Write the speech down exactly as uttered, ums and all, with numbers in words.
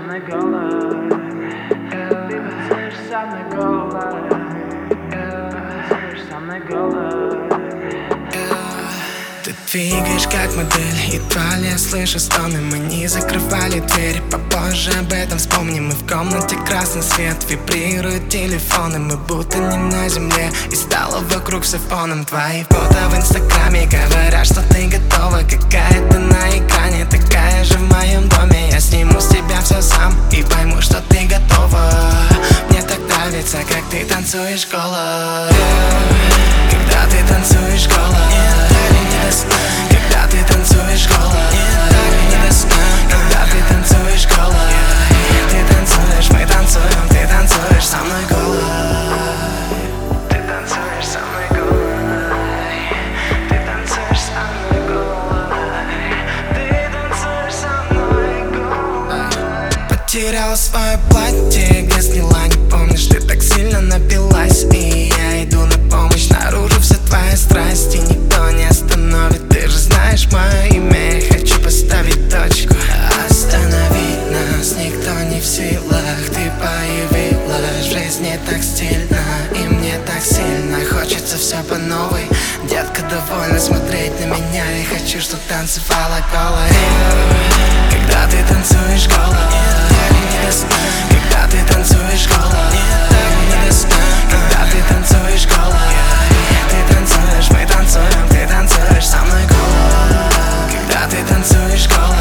мной голой. Ты танцуешь со мной голой. Ты танцуешь со мной голой. Ты двигаешь как модель, едва ли я слышу стоны. Мы не закрывали дверь, попозже об этом вспомним. Мы в комнате красный свет, вибрируют телефоны. Мы будто не на земле, и стало вокруг все фоном. Твои фото в инстаграме говорят, что ты готова. Какая-то на экране, такая же в моем доме. Я сниму с тебя все сам и пойму, что ты готова. Мне так нравится, как ты танцуешь голой. Когда ты танцуешь голой, когда ты танцуешь голой, когда ты танцуешь голой, ты танцуешь, мы танцуем, ты танцуешь со мной голой. Ты танцуешь со мной голой. Ты танцуешь со мной голой. Ты танцуешь со мной голой. Потеряла свое платье, где сняла, не помнишь, ты так сильно напилась. И я иду на помощь, наружу вся твоя страсть, и никто не остановит. Ты же знаешь мое имя, я хочу поставить точку. Остановить нас никто не в силах. Ты появилась в жизни так стильно, и мне так сильно хочется все по новой. Детка, довольно смотреть на меня, я хочу, чтоб танцевала голой. Когда ты танцуешь голой, когда ты танцуешь голой, когда ты танцуешь голой, ты танцуешь, мы танцуем, ты танцуешь со мной голой. Когда ты танцуешь голой,